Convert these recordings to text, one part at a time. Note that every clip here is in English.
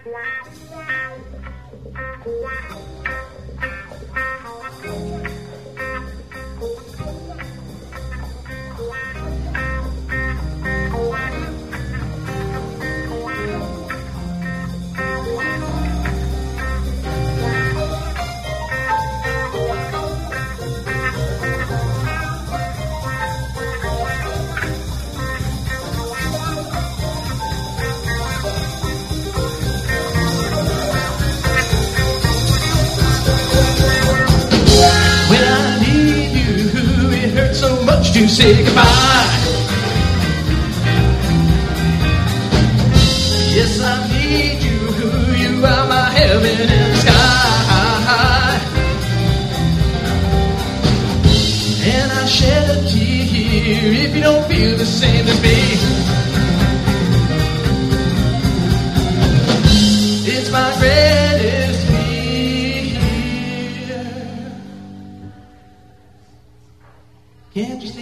To say goodbye. Yes, I need you. You are my heaven in the sky. And I shed a tear if you don't feel the same as me. It's my greatest fear. Can't you see?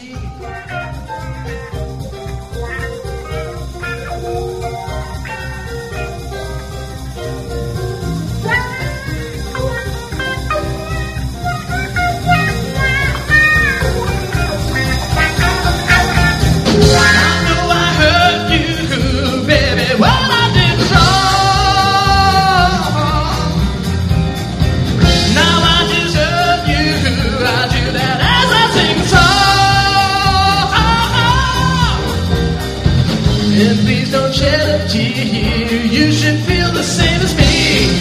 And please don't shed a tear. You should feel the same as me.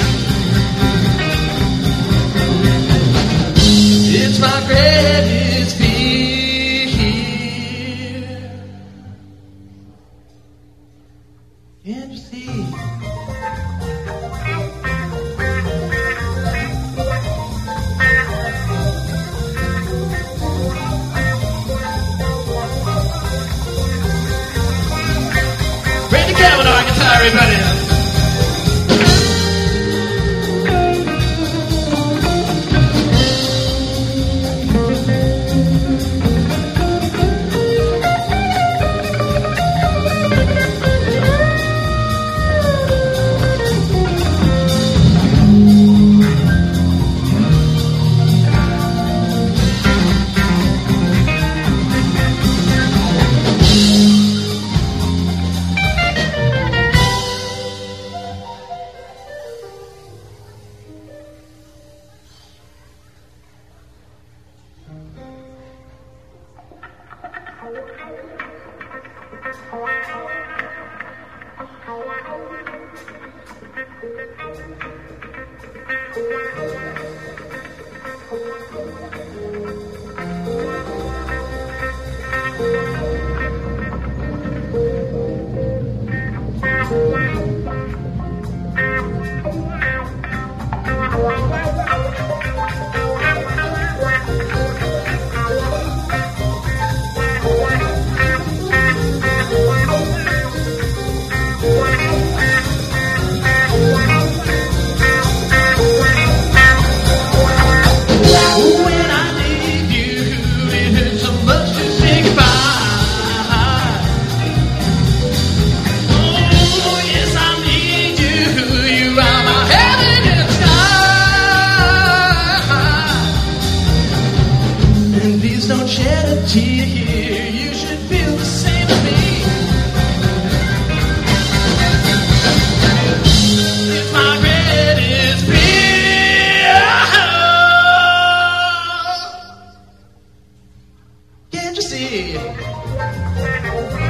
It's my greatest fear. Can't you see? Everybody. Don't shed a tear here. You should feel the same as me. It's my greatest fear. Can't you see?